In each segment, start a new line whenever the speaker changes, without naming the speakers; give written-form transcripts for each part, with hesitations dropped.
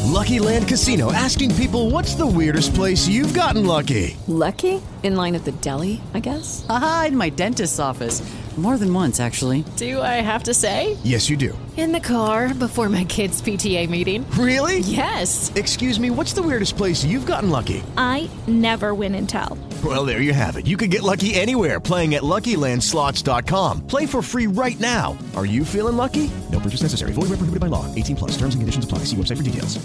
Lucky Land Casino, asking people, what's the weirdest place you've gotten lucky?
Lucky? In line at the deli, I guess?
Aha, in my dentist's office. More than once, actually.
Do I have to say?
Yes, you do.
In the car before my kids' PTA meeting.
Really?
Yes.
Excuse me, what's the weirdest place you've gotten lucky?
I never win and tell.
Well, there you have it. You can get lucky anywhere, playing at LuckyLandSlots.com. Play for free right now. Are you feeling lucky? No purchase necessary. Void where prohibited by law. 18 plus. Terms and conditions apply. See website for details.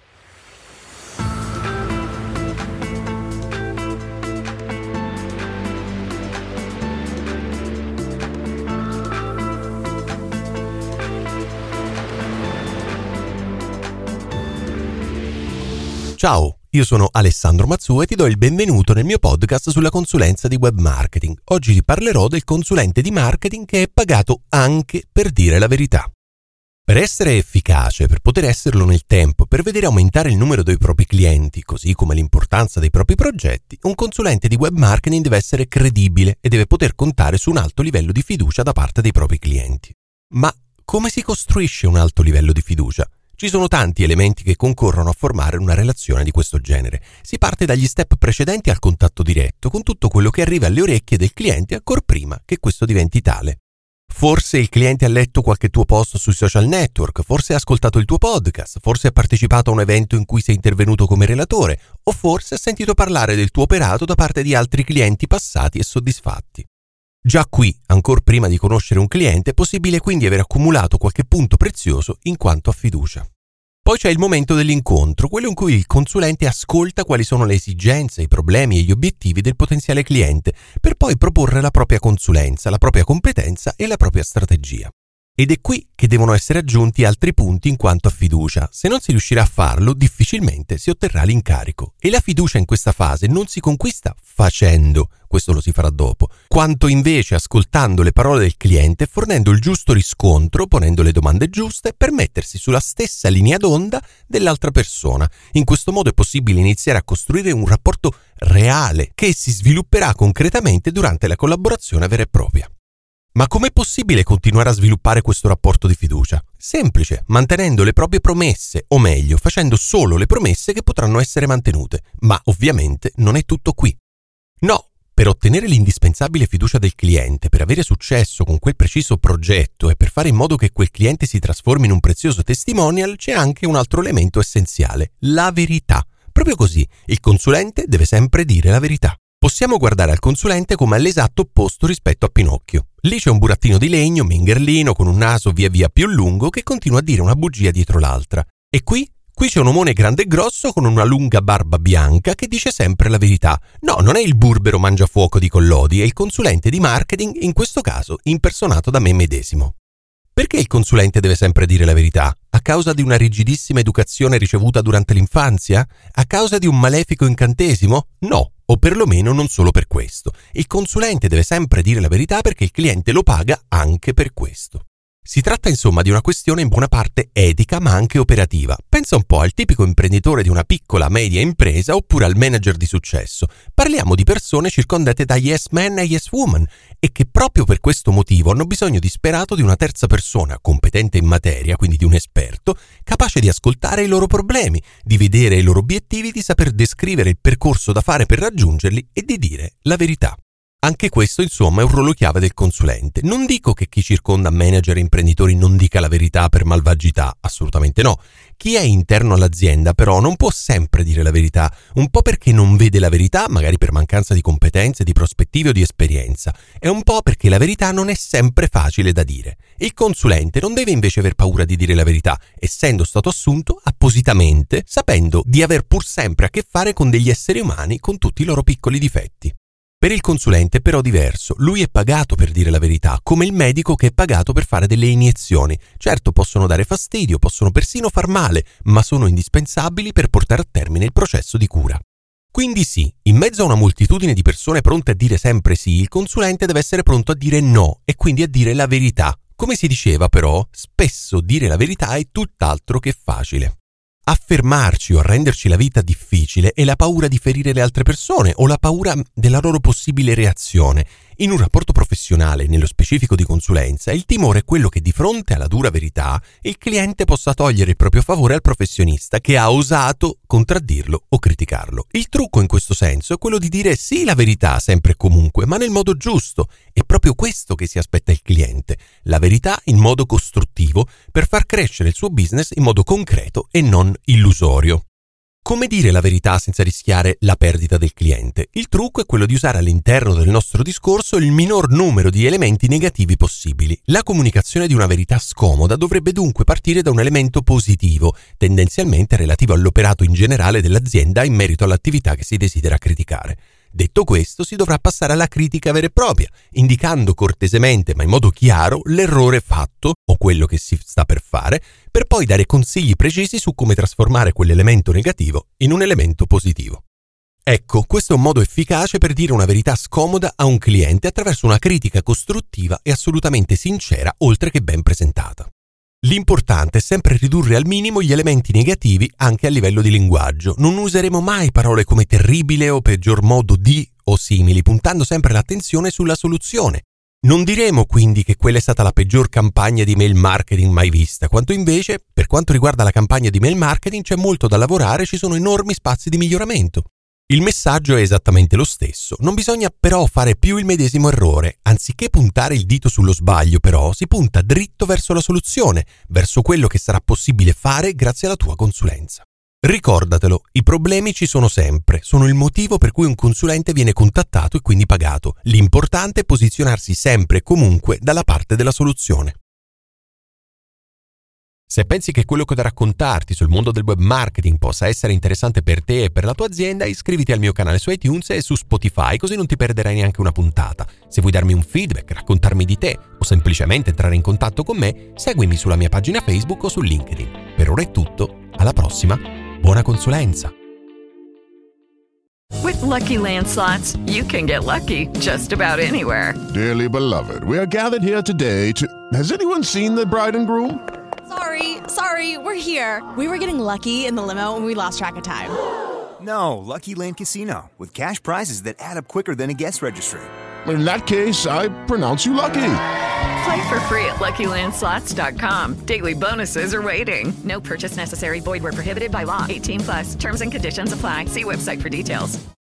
Ciao, io sono Alessandro Mazzu e ti do il benvenuto nel mio podcast sulla consulenza di web marketing. Oggi ti parlerò del consulente di marketing che è pagato anche per dire la verità. Per essere efficace, per poter esserlo nel tempo, per vedere aumentare il numero dei propri clienti, così come l'importanza dei propri progetti, un consulente di web marketing deve essere credibile e deve poter contare su un alto livello di fiducia da parte dei propri clienti. Ma come si costruisce un alto livello di fiducia? Ci sono tanti elementi che concorrono a formare una relazione di questo genere. Si parte dagli step precedenti al contatto diretto, con tutto quello che arriva alle orecchie del cliente ancor prima che questo diventi tale. Forse il cliente ha letto qualche tuo post sui social network, forse ha ascoltato il tuo podcast, forse ha partecipato a un evento in cui sei intervenuto come relatore, o forse ha sentito parlare del tuo operato da parte di altri clienti passati e soddisfatti. Già qui, ancor prima di conoscere un cliente, è possibile quindi aver accumulato qualche punto prezioso in quanto a fiducia. Poi c'è il momento dell'incontro, quello in cui il consulente ascolta quali sono le esigenze, i problemi e gli obiettivi del potenziale cliente, per poi proporre la propria consulenza, la propria competenza e la propria strategia. Ed è qui che devono essere aggiunti altri punti in quanto a fiducia. Se non si riuscirà a farlo, difficilmente si otterrà l'incarico. E la fiducia in questa fase non si conquista facendo, questo lo si farà dopo, quanto invece ascoltando le parole del cliente, fornendo il giusto riscontro, ponendo le domande giuste per mettersi sulla stessa linea d'onda dell'altra persona. In questo modo è possibile iniziare a costruire un rapporto reale che si svilupperà concretamente durante la collaborazione vera e propria. Ma com'è possibile continuare a sviluppare questo rapporto di fiducia? Semplice, mantenendo le proprie promesse, o meglio, facendo solo le promesse che potranno essere mantenute. Ma ovviamente non è tutto qui. No, per ottenere l'indispensabile fiducia del cliente, per avere successo con quel preciso progetto e per fare in modo che quel cliente si trasformi in un prezioso testimonial, c'è anche un altro elemento essenziale, la verità. Proprio così, il consulente deve sempre dire la verità. Possiamo guardare al consulente come all'esatto opposto rispetto a Pinocchio. Lì c'è un burattino di legno, mingherlino, con un naso via via più lungo che continua a dire una bugia dietro l'altra. E qui c'è un omone grande e grosso con una lunga barba bianca che dice sempre la verità. No, non è il burbero mangiafuoco di Collodi, è il consulente di marketing, in questo caso impersonato da me medesimo. Perché il consulente deve sempre dire la verità? A causa di una rigidissima educazione ricevuta durante l'infanzia? A causa di un malefico incantesimo? No, o perlomeno non solo per questo. Il consulente deve sempre dire la verità perché il cliente lo paga anche per questo. Si tratta insomma di una questione in buona parte etica ma anche operativa. Pensa un po' al tipico imprenditore di una piccola media impresa oppure al manager di successo. Parliamo di persone circondate da yes men e yes woman e che proprio per questo motivo hanno bisogno disperato di una terza persona competente in materia, quindi di un esperto, capace di ascoltare i loro problemi, di vedere i loro obiettivi, di saper descrivere il percorso da fare per raggiungerli e di dire la verità. Anche questo, insomma, è un ruolo chiave del consulente. Non dico che chi circonda manager e imprenditori non dica la verità per malvagità, assolutamente no. Chi è interno all'azienda, però, non può sempre dire la verità, un po' perché non vede la verità, magari per mancanza di competenze, di prospettive o di esperienza, e un po' perché la verità non è sempre facile da dire. Il consulente non deve invece aver paura di dire la verità, essendo stato assunto appositamente, sapendo di aver pur sempre a che fare con degli esseri umani con tutti i loro piccoli difetti. Per il consulente è però diverso, lui è pagato per dire la verità, come il medico che è pagato per fare delle iniezioni. Certo, possono dare fastidio, possono persino far male, ma sono indispensabili per portare a termine il processo di cura. Quindi sì, in mezzo a una moltitudine di persone pronte a dire sempre sì, il consulente deve essere pronto a dire no e quindi a dire la verità. Come si diceva però, spesso dire la verità è tutt'altro che facile. A fermarci o a renderci la vita difficile è la paura di ferire le altre persone o la paura della loro possibile reazione. In un rapporto professionale, nello specifico di consulenza, il timore è quello che di fronte alla dura verità il cliente possa togliere il proprio favore al professionista che ha osato contraddirlo o criticarlo. Il trucco in questo senso è quello di dire sì la verità sempre e comunque, ma nel modo giusto. È proprio questo che si aspetta il cliente, la verità in modo costruttivo per far crescere il suo business in modo concreto e non illusorio. Come dire la verità senza rischiare la perdita del cliente? Il trucco è quello di usare all'interno del nostro discorso il minor numero di elementi negativi possibili. La comunicazione di una verità scomoda dovrebbe dunque partire da un elemento positivo, tendenzialmente relativo all'operato in generale dell'azienda in merito all'attività che si desidera criticare. Detto questo, si dovrà passare alla critica vera e propria, indicando cortesemente ma in modo chiaro l'errore fatto o quello che si sta per fare, per poi dare consigli precisi su come trasformare quell'elemento negativo in un elemento positivo. Ecco, questo è un modo efficace per dire una verità scomoda a un cliente attraverso una critica costruttiva e assolutamente sincera, oltre che ben presentata. L'importante è sempre ridurre al minimo gli elementi negativi anche a livello di linguaggio. Non useremo mai parole come terribile o peggior modo di o simili, puntando sempre l'attenzione sulla soluzione. Non diremo quindi che quella è stata la peggior campagna di mail marketing mai vista, quanto invece, per quanto riguarda la campagna di mail marketing, c'è molto da lavorare, ci sono enormi spazi di miglioramento. Il messaggio è esattamente lo stesso, non bisogna però fare più il medesimo errore. Anziché puntare il dito sullo sbaglio, però, si punta dritto verso la soluzione, verso quello che sarà possibile fare grazie alla tua consulenza. Ricordatelo, i problemi ci sono sempre, sono il motivo per cui un consulente viene contattato e quindi pagato. L'importante è posizionarsi sempre e comunque dalla parte della soluzione. Se pensi che quello che ho da raccontarti sul mondo del web marketing possa essere interessante per te e per la tua azienda, iscriviti al mio canale su iTunes e su Spotify, così non ti perderai neanche una puntata. Se vuoi darmi un feedback, raccontarmi di te o semplicemente entrare in contatto con me, seguimi sulla mia pagina Facebook o su LinkedIn. Per ora è tutto, alla prossima, buona consulenza!
With Lucky Land Slots, you can get lucky just about anywhere.
Dearly beloved, we are gathered here today to... Has anyone seen the bride and groom?
Sorry, we're here. We were getting lucky in the limo and we lost track of time.
No, Lucky Land Casino, with cash prizes that add up quicker than a guest registry.
In that case, I pronounce you lucky.
Play for free at LuckyLandSlots.com. Daily bonuses are waiting. No purchase necessary. Void where prohibited by law. 18+. Terms and conditions apply. See website for details.